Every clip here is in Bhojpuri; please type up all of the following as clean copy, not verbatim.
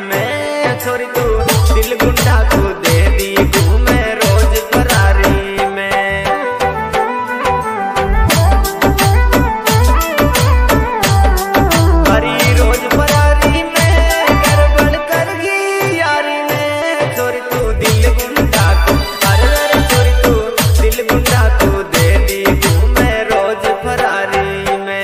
में छोरी तू दिल गुंडा तू दे दी घूमे रोज फरारी में। हरी रोज फरारी में गड़बड़ कर गई यारी में छोरी तू दिल गुंडा तू अरे छोरी तू दिल गुंडा तू दे दी घूमे रोज फरारी में।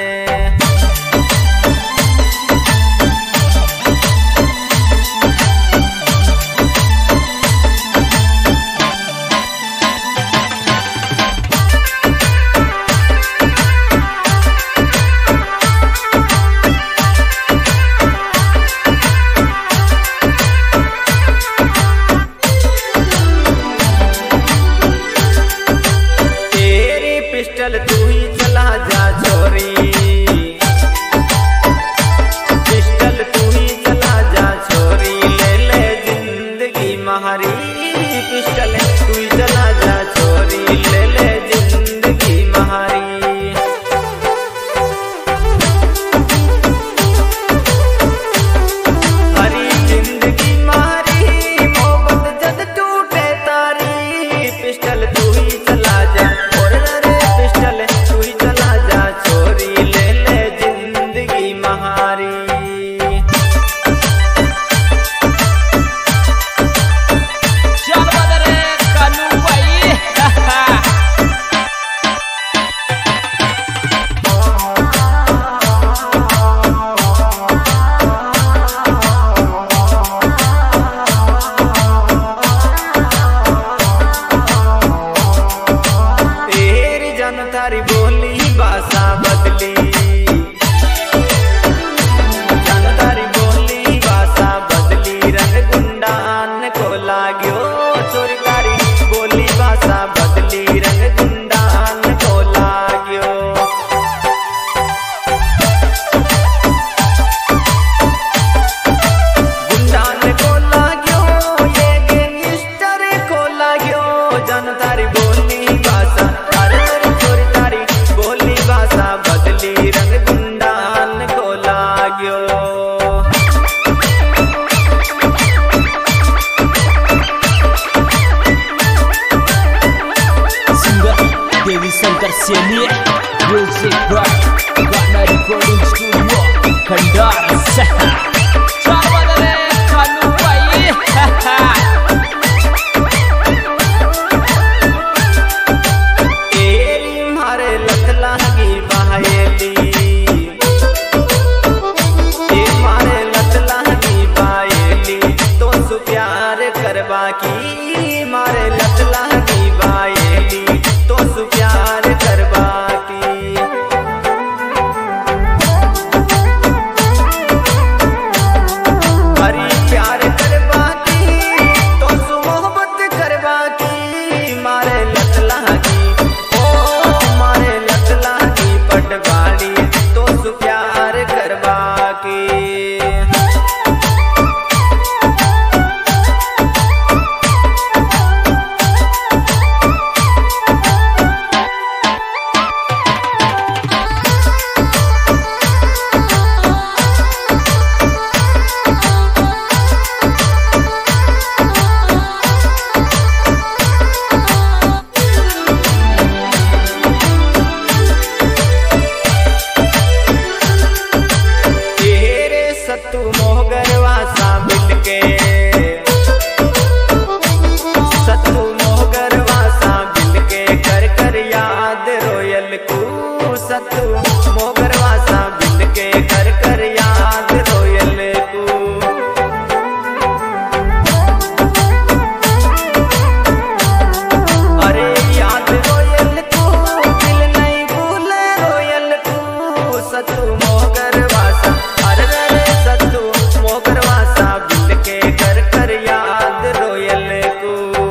पिस्टल तू ही चला जा छोरी, पिस्टल तू ही चला जा छोरी, ले ले जिंदगी महारी। पिस्टल तू ही चला जा छोरी, ले ले जिंदगी महारी। हरी जिंदगी महारी मोहब्बत जद टूटे तारी। पिस्टल तू ही चला जा तू ही चला जा छोरी, ले ले जिंदगी महारी। चल बदरे कानू भाई तारी बोली भाषा बदली, जान तारी बोली भाषा बदली, रंग गुंडान को लाग्यो छोरी तारी बोली भाषा बदली, रंग गुंडान को लाग्यो। गुंडान को लाग्यो ये गैंगस्टर को लाग्यो, जान तारी बोली भाषा भाषा बदली, रंग गुंडान को लाग्यो। Singer Devi Shankar Saini music brand Gaana recording studio Khandar सहा। चल बदरे कानू भाई लगी बाहेली मारे लत लगी बाहेली, तो सु प्यार करवा की मारे लत लगी बाहेली, तो सु प्यार करवा की। हरी प्यार करवा की तो सु मोहब्बत करवा की, मारे लत लगी पटवारी तो सु प्यार करवा के। सत्तू मोहगरवा सा मिलके, सत्तू मोहगरवा सा मिलके कर कर याद रोयल को, सत्तू मोहगरवा सा मिलके कर कर याद रोयल को। अरे याद रोयल को दिल नहीं भूले रोयल को, सत्तू मोहगरवा सा सत्तू मोहगरवा सा मिलके कर कर याद रोयल को।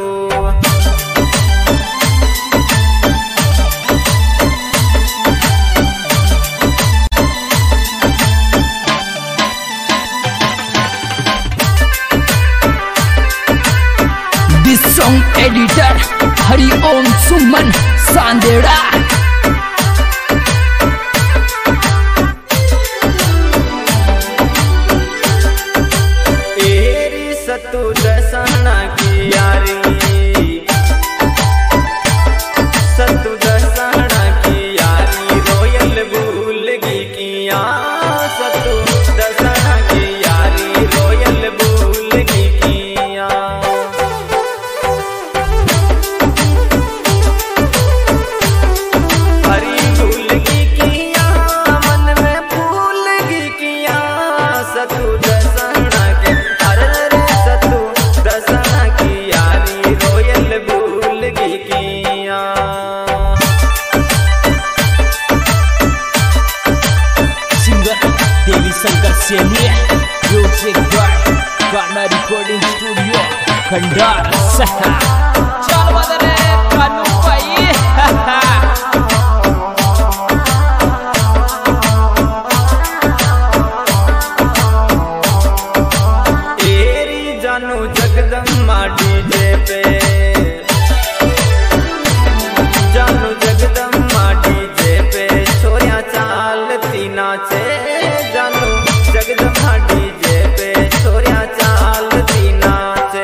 दिस सॉन्ग एडिटर हरिओम सुमन सांदेड़ा। सतु दसना की यारी, सतु दसना की यारी रोयल भूल गई किया, सतु दसना की यारी रोयल भूल गई किया। हरी भूल गई किया मन में भूल गई किया, सतु दसना के अरे सतु दसना की यारी रोयल भूल गई किया। Singer Devi Shankar Saini, music by Gaana recording studio Khandar सहा। चल बदले कानू भाई एरी जानू जगदम्बा डीजे पे, जानू जगदम्बा डीजे पे छोरिया चालती नाचे, जानू जगदम्बा डीजे पे छोरिया चालती नाचे।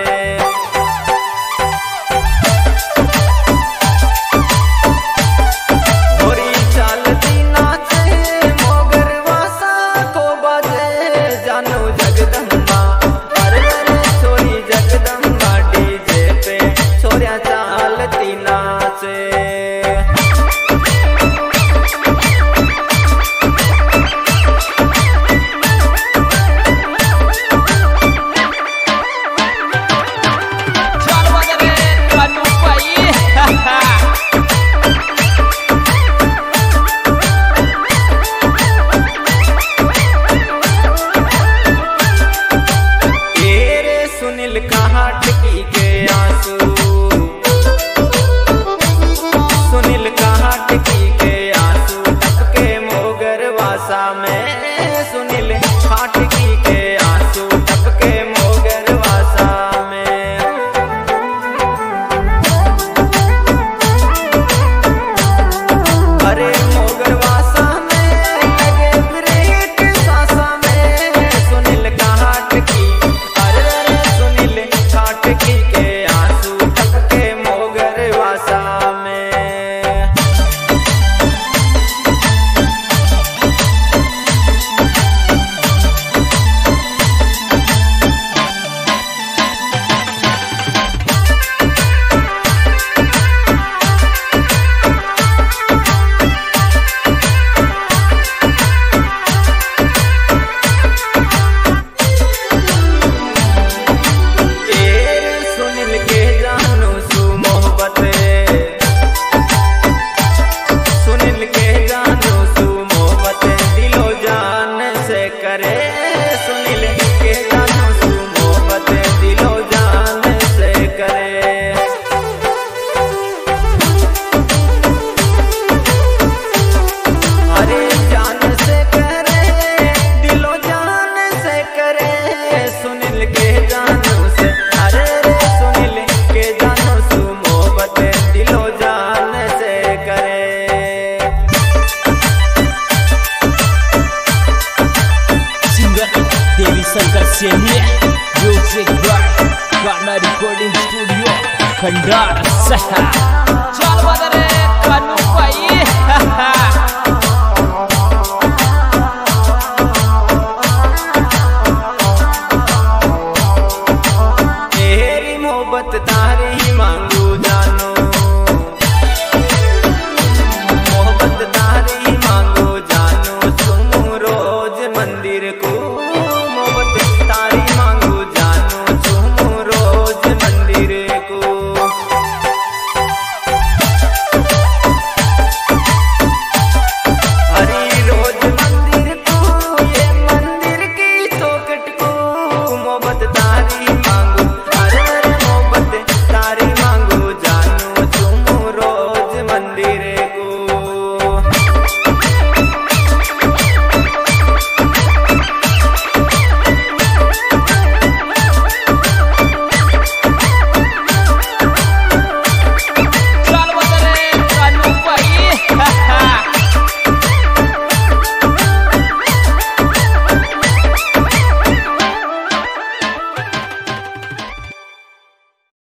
होरी चालती नाचे मोगर वासा को बाजे, जानू जगदम्बा अरे छोरी जगदम्बा डीजे पे छोरिया चालती नाचे। चल बदले कानू भाई तेरे सुनील कहाँ टिकी के आंसू, सुनील कहाँ टिकी के आंसू टपके मोगर वासा में, सुनील कहाँ टिकी के आंसू टपके मोगर वासा में। अरे मोगर वासा में लगे ब्रेक सासा में, सुनील कहाँ टिकी अरे सुनील कहाँ टिकी के आंसू टपके मोगर वासा में। तेरे सुनील के जानू सु मोहब्बत, सुनील के जानू सु मोहब्बत दिलो जान से करे, सुनील के जानू सु मोहब्बत दिलो जान से करे। अरे जान से करे दिलो जान से करे, सुनील के जानू से अरे सुनील के जानू सु मोहब्बत दिलो जान से करे। Singer Devi Shankar Saini, music by Gaana recording studio Khandar सहा। चल बदले कानू भाई तेरी मोहब्बत तारी मांगू जानो, मोहब्बत तारी मांगू जानो तुम रोज मंदिर को, मोहब्बत तारी मांगू जानो तुम रोज मंदिर को। हरी रोज मंदिर को ये मंदिर की चौखट को, मोहब्बत